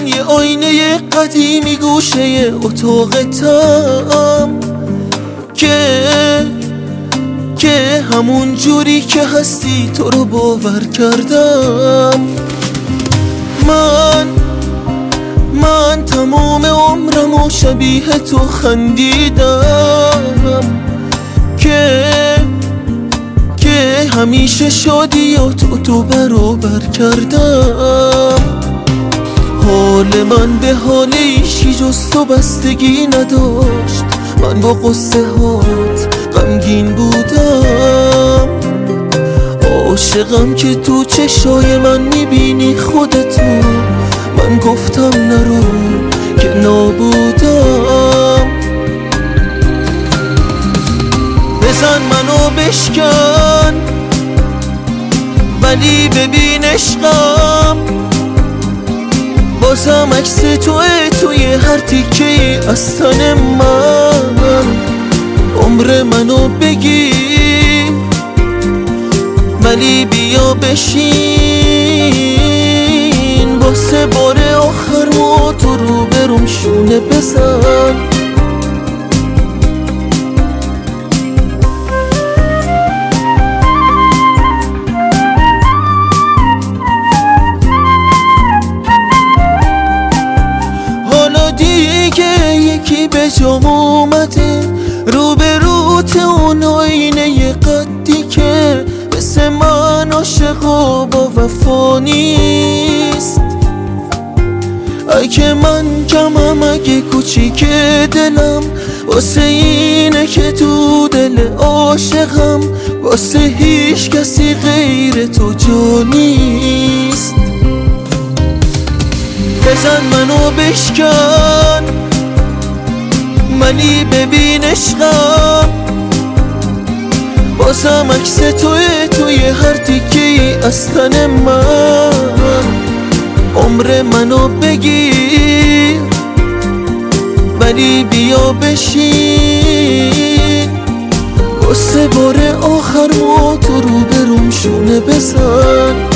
من یه آینه قدیمی گوشه اتاقتم که همون جوری که هستی تو رو باور کردم. من تمام عمرمو شبیه تو خندیدم که همیشه شادیاتو برابر کردم. حال من به حال ایشی جز تو بستگی نداشت، من با قصه هات غمگین بودم. عاشقم که تو چشای من میبینی خودتو، من گفتم نرو که نابودم. بزن منو بشکن ولی ببین عشقم، بازم عکس توی هر تیکه از تن من. عمر منو بگیر ولی بیا بشین، واسه بار آخر تو رو برم شونه بزن. دیگه یکی به جام اومده روبروت، اون آینه قدی که مثل من عاشق و با وفا نیست. اگه من کمم، اگه کوچیک دلم، واسه اینه که تو دل عاشقم، واسه هیچ کسی غیر تو جا نیست. بزن منو بشکن ولی ببین عشقم، بازم عکس توی هر تیکه از تن من. عمر منو بگیر ولی بیا بشین، واسه بار آخر تو رو برم شونه بزن.